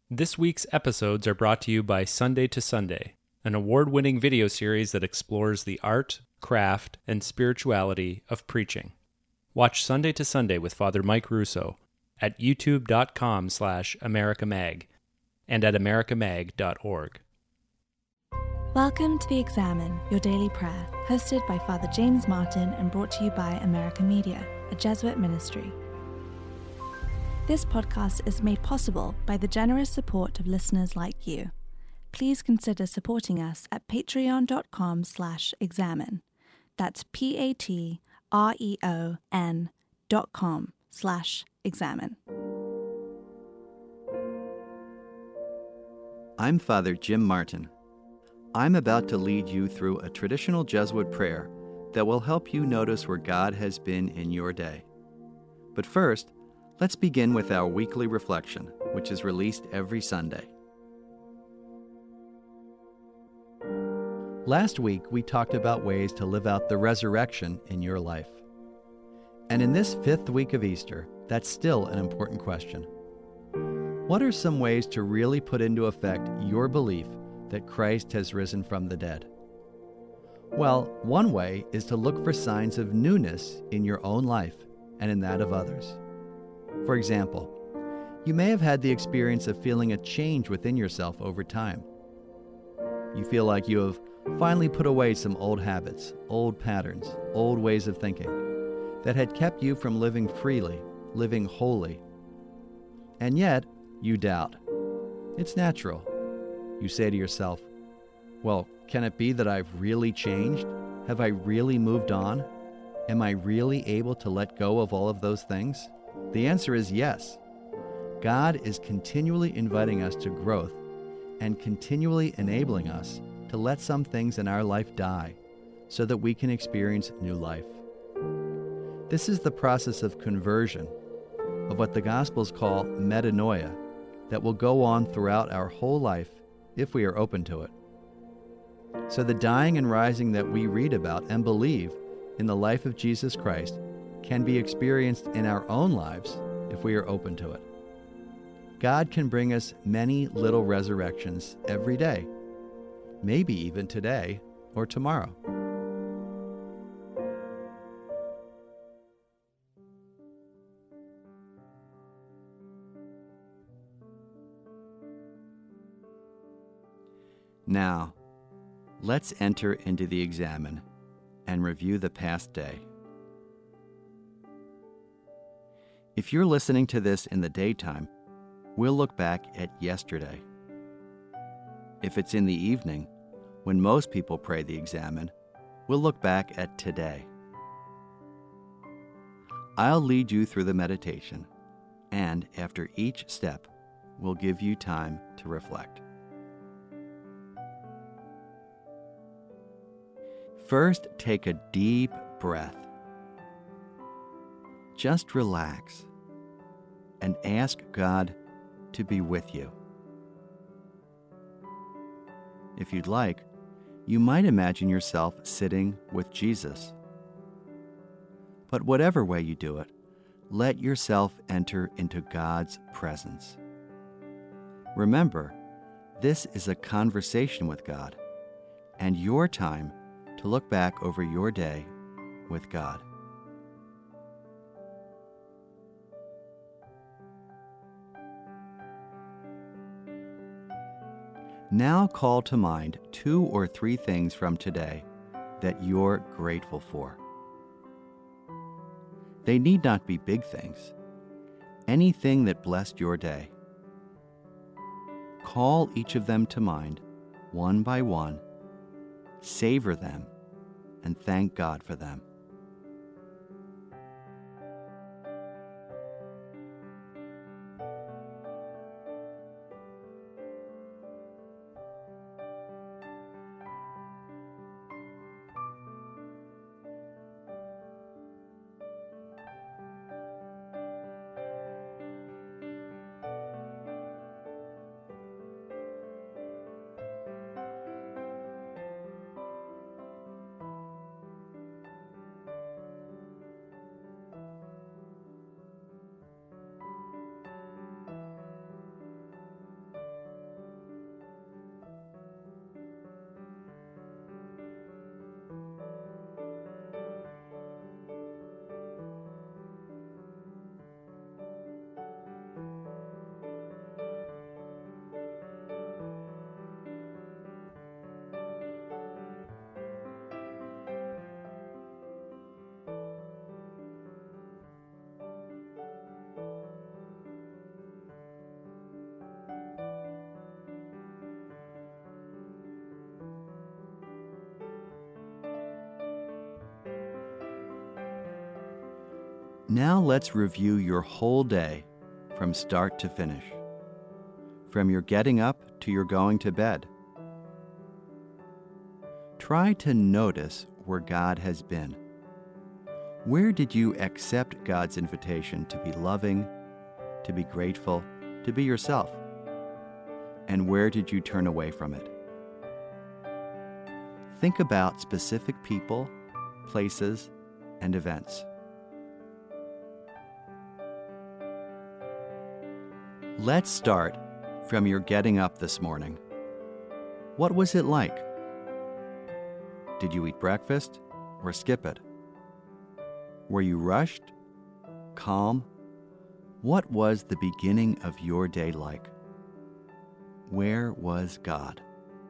This week's episodes are brought to you by Sunday to Sunday, an award-winning video series that explores the art, craft, and spirituality of preaching. Watch Sunday to Sunday with Father Mike Russo at youtube.com/americamag and at americamag.org. Welcome to The Examine, your daily prayer, hosted by Father James Martin and brought to you by America Media, a Jesuit ministry. This podcast is made possible by the generous support of listeners like you. Please consider supporting us at patreon.com/examine. That's patreon.com/examine. I'm Father Jim Martin. I'm about to lead you through a traditional Jesuit prayer that will help you notice where God has been in your day. But first, let's begin with our weekly reflection, which is released every Sunday. Last week, we talked about ways to live out the resurrection in your life. And in this fifth week of Easter, that's still an important question. What are some ways to really put into effect your belief that Christ has risen from the dead? Well, one way is to look for signs of newness in your own life and in that of others. For example, you may have had the experience of feeling a change within yourself over time. You feel like you have finally put away some old habits, old patterns, old ways of thinking that had kept you from living freely, living wholly. And yet, you doubt. It's natural. You say to yourself, well, can it be that I've really changed? Have I really moved on? Am I really able to let go of all of those things? The answer is yes. God is continually inviting us to growth and continually enabling us to let some things in our life die so that we can experience new life. This is the process of conversion, of what the Gospels call metanoia, that will go on throughout our whole life if we are open to it. So the dying and rising that we read about and believe in the life of Jesus Christ can be experienced in our own lives if we are open to it. God can bring us many little resurrections every day, maybe even today or tomorrow. Now, let's enter into the Examine and review the past day. If you're listening to this in the daytime, we'll look back at yesterday. If it's in the evening, when most people pray the Examine, we'll look back at today. I'll lead you through the meditation, and after each step, we'll give you time to reflect. First, take a deep breath. Just relax and ask God to be with you. If you'd like, you might imagine yourself sitting with Jesus. But whatever way you do it, let yourself enter into God's presence. Remember, this is a conversation with God and your time to look back over your day with God. Now call to mind 2 or 3 things from today that you're grateful for. They need not be big things. Anything that blessed your day. Call each of them to mind, one by one, savor them, and thank God for them. Now let's review your whole day from start to finish, from your getting up to your going to bed. Try to notice where God has been. Where did you accept God's invitation to be loving, to be grateful, to be yourself? And where did you turn away from it? Think about specific people, places, and events. Let's start from your getting up this morning. What was it like? Did you eat breakfast or skip it? Were you rushed? Calm? What was the beginning of your day like? Where was God?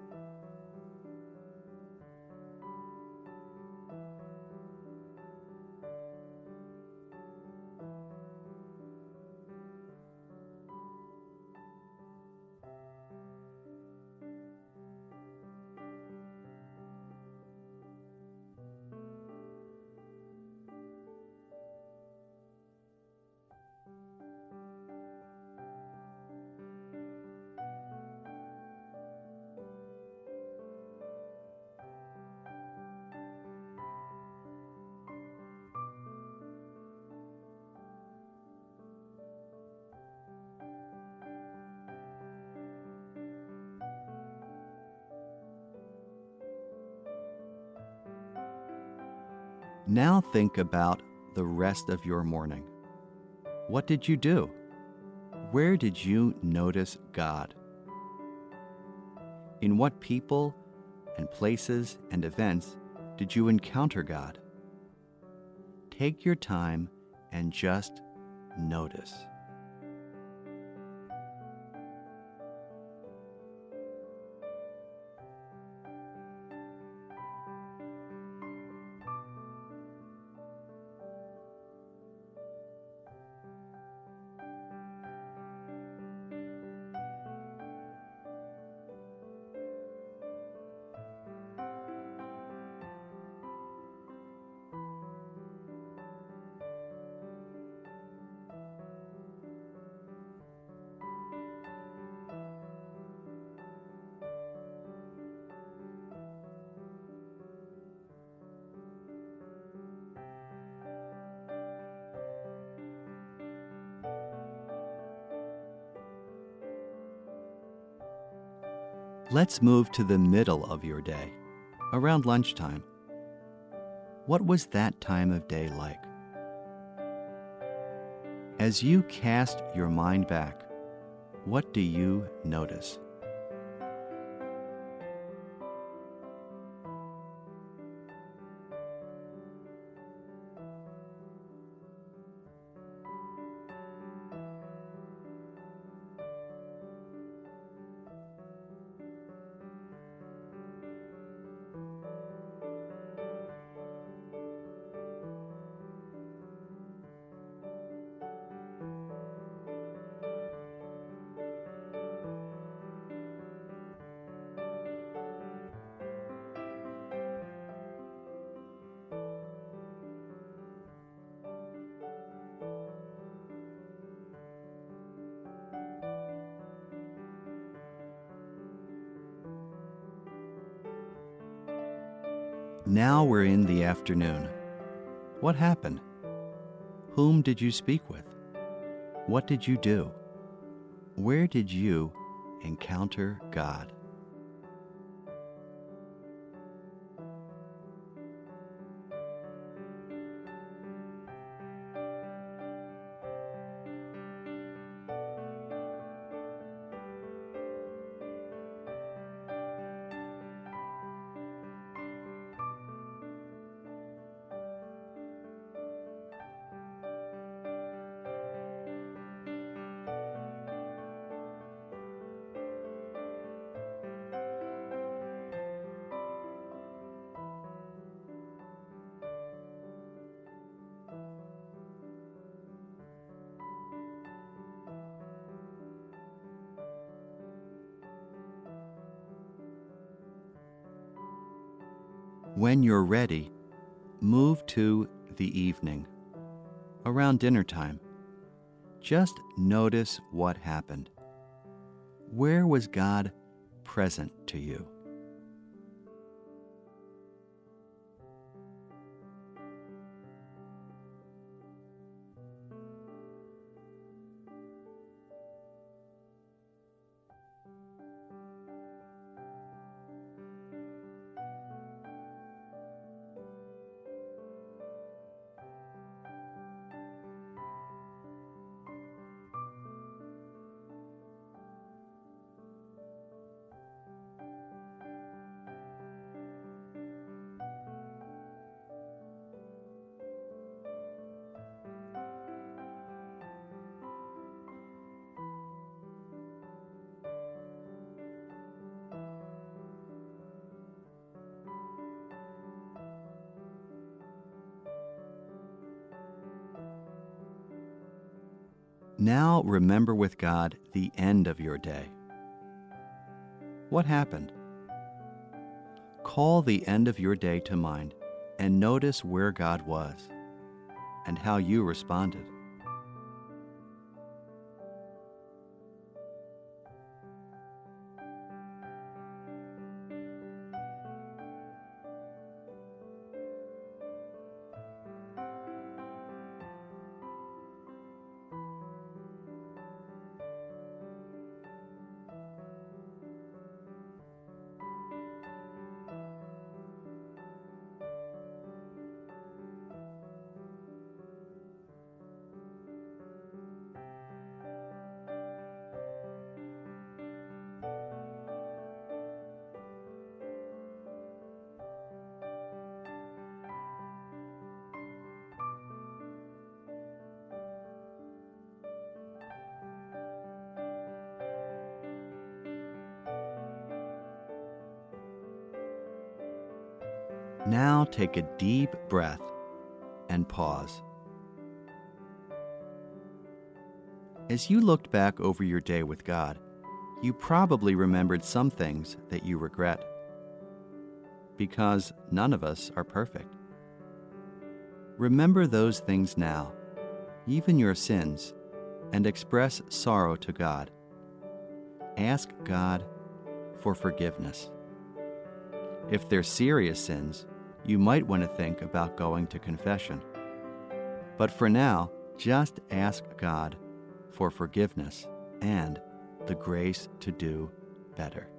Now think about the rest of your morning. What did you do? Where did you notice God? In what people and places and events did you encounter God? Take your time and just notice. Let's move to the middle of your day, around lunchtime. What was that time of day like? As you cast your mind back, what do you notice? Now we're in the afternoon. What happened? Whom did you speak with? What did you do? Where did you encounter God? When you're ready, move to the evening, around dinner time. Just notice what happened. Where was God present to you? Now remember with God the end of your day. What happened? Call the end of your day to mind and notice where God was and how you responded. Now take a deep breath and pause. As you looked back over your day with God, you probably remembered some things that you regret, because none of us are perfect. Remember those things now, even your sins, and express sorrow to God. Ask God for forgiveness. If they're serious sins, you might want to think about going to confession. But for now, just ask God for forgiveness and the grace to do better.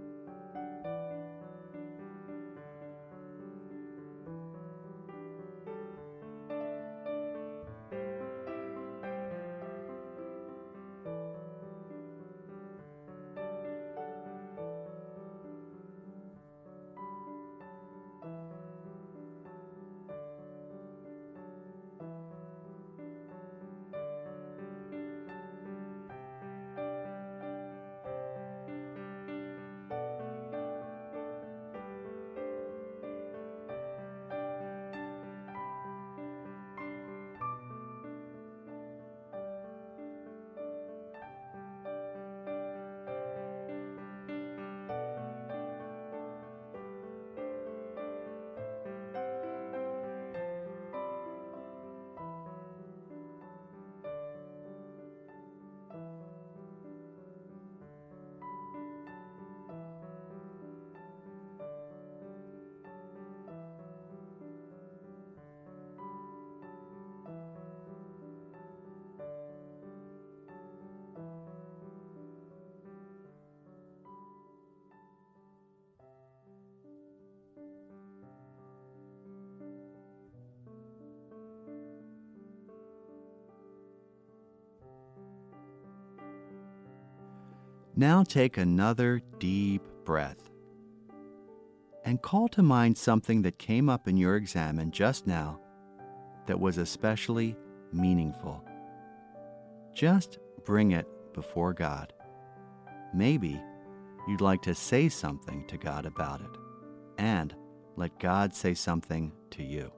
Now take another deep breath and call to mind something that came up in your examen just now that was especially meaningful. Just bring it before God. Maybe you'd like to say something to God about it, and let God say something to you.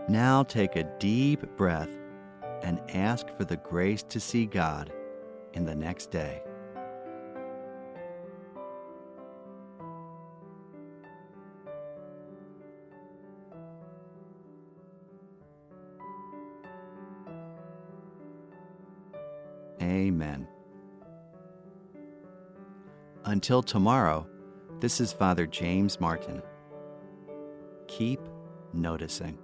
Now take a deep breath and ask for the grace to see God in the next day. Amen. Until tomorrow, this is Father James Martin. Keep noticing.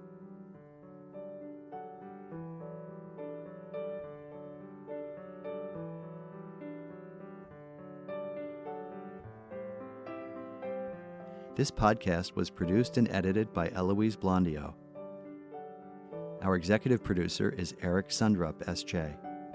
This podcast was produced and edited by Eloise Blondio. Our executive producer is Eric Sundrup, S.J.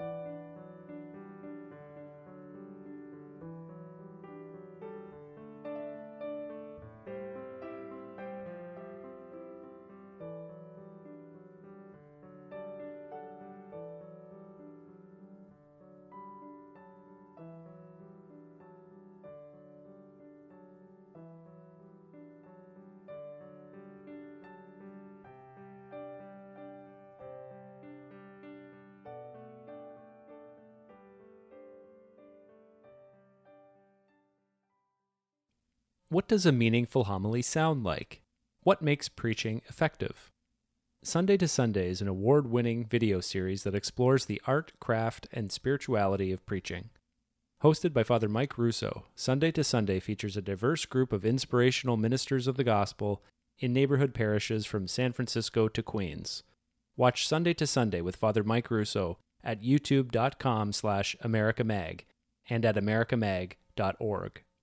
What does a meaningful homily sound like? What makes preaching effective? Sunday to Sunday is an award-winning video series that explores the art, craft, and spirituality of preaching. Hosted by Father Mike Russo, Sunday to Sunday features a diverse group of inspirational ministers of the gospel in neighborhood parishes from San Francisco to Queens. Watch Sunday to Sunday with Father Mike Russo at youtube.com/americamag and at americamag.org.